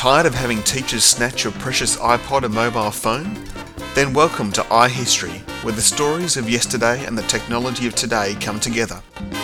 Tired of having teachers snatch your precious iPod and mobile phone? Then welcome to iHistory, where the stories of yesterday and the technology of today come together.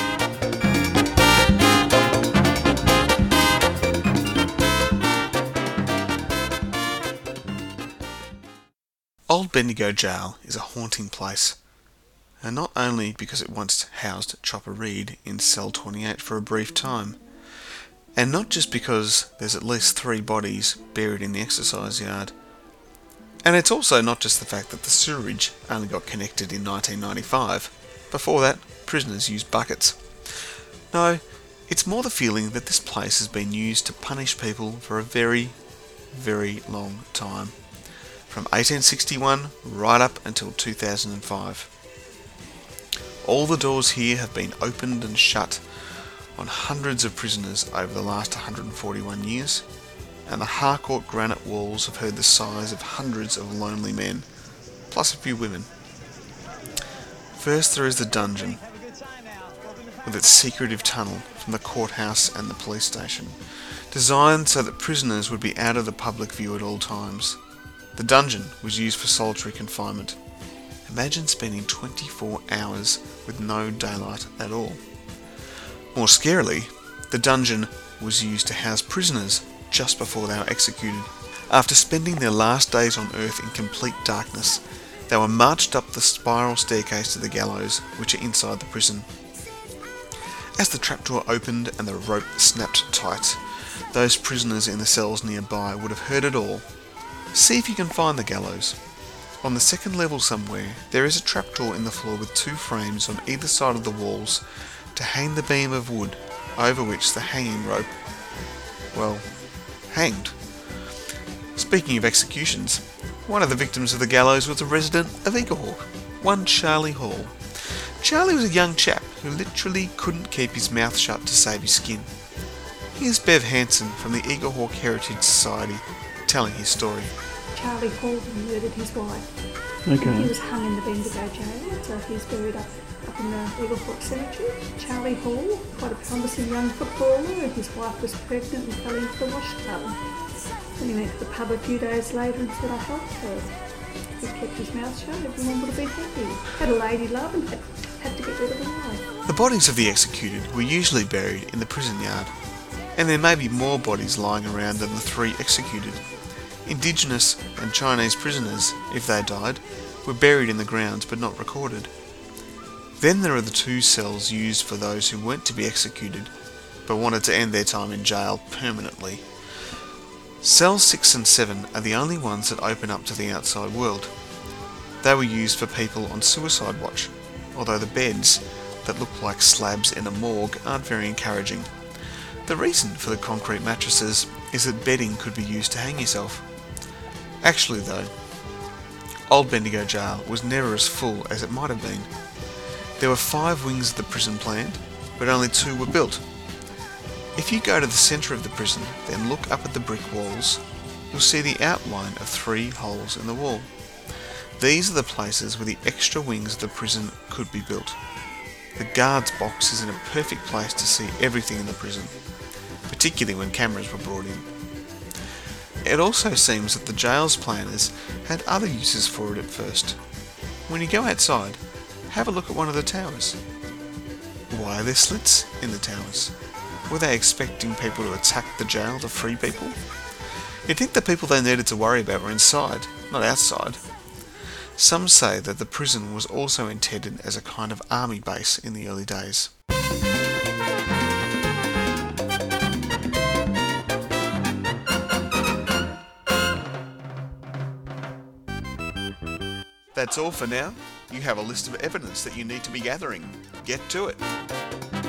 Old Bendigo Jail is a haunting place, and not only because it once housed Chopper Read in cell 28 for a brief time, and not just because there's at least 3 bodies buried in the exercise yard, and it's also not just the fact that the sewerage only got connected in 1995. Before that, prisoners used buckets. No, it's more the feeling that this place has been used to punish people for a very, very long time. From 1861 right up until 2005. All the doors here have been opened and shut on hundreds of prisoners over the last 141 years, and the Harcourt granite walls have heard the sighs of hundreds of lonely men, plus a few women. First there is the dungeon, with its secretive tunnel from the courthouse and the police station, designed so that prisoners would be out of the public view at all times. The dungeon was used for solitary confinement. Imagine spending 24 hours with no daylight at all. More scarily, the dungeon was used to house prisoners just before they were executed. After spending their last days on earth in complete darkness, they were marched up the spiral staircase to the gallows, which are inside the prison. As the trapdoor opened and the rope snapped tight, those prisoners in the cells nearby would have heard it all. See if you can find the gallows. On the second level somewhere, there is a trapdoor in the floor with 2 frames on either side of the walls to hang the beam of wood over which the hanging rope, hanged. Speaking of executions, one of the victims of the gallows was a resident of Eaglehawk, one Charlie Hall. Charlie was a young chap who literally couldn't keep his mouth shut to save his skin. Here's Bev Hanson from the Eaglehawk Heritage Society telling his story. Charlie Hall murdered his wife. Okay. He was hung in the Bendigo jail, so he's buried up in the Eaglehawk Cemetery. Charlie Hall, quite a promising young footballer, and his wife was pregnant and fell into the wash tub. Then he went to the pub a few days later and said, "I helped her." He kept his mouth shut, everyone would have been happy. Had a lady love and had to get rid of a wife. The bodies of the executed were usually buried in the prison yard, and there may be more bodies lying around than the 3 executed. Indigenous and Chinese prisoners, if they died, were buried in the grounds but not recorded. Then there are the 2 cells used for those who weren't to be executed but wanted to end their time in jail permanently. Cells 6 and 7 are the only ones that open up to the outside world. They were used for people on suicide watch, although the beds, that look like slabs in a morgue, aren't very encouraging. The reason for the concrete mattresses is that bedding could be used to hang yourself. Actually though, Old Bendigo Jail was never as full as it might have been. There were 5 wings of the prison planned, but only 2 were built. If you go to the centre of the prison, then look up at the brick walls, you'll see the outline of 3 holes in the wall. These are the places where the extra wings of the prison could be built. The guard's box is in a perfect place to see everything in the prison, particularly when cameras were brought in. It also seems that the jail's planners had other uses for it at first. When you go outside, have a look at one of the towers. Why are there slits in the towers? Were they expecting people to attack the jail to free people? You'd think the people they needed to worry about were inside, not outside. Some say that the prison was also intended as a kind of army base in the early days. That's all for now. You have a list of evidence that you need to be gathering. Get to it.